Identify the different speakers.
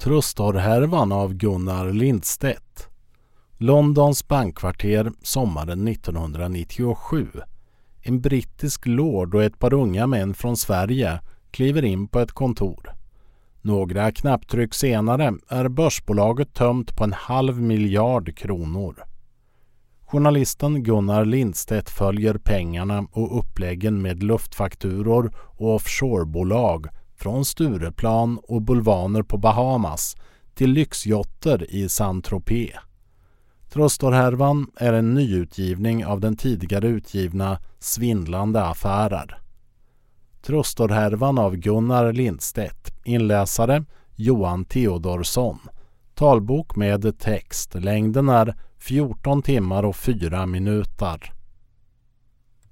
Speaker 1: Trustorhärvan av Gunnar Lindstedt. Londons bankkvarter sommaren 1997. En brittisk lord och ett par unga män från Sverige kliver in på ett kontor. Några knapptryck senare är börsbolaget tömt på 500 miljoner kronor. Journalisten Gunnar Lindstedt följer pengarna och uppläggen med luftfakturor och offshorebolag från Stureplan och bulvaner på Bahamas till lyxjotter i Saint-Tropez. Trustorhärvan är en nyutgivning av den tidigare utgivna Svindlande affärer. Trustorhärvan av Gunnar Lindstedt. Inläsare Johan Theodorsson. Talbok med text. Längden är 14 timmar och 4 minuter.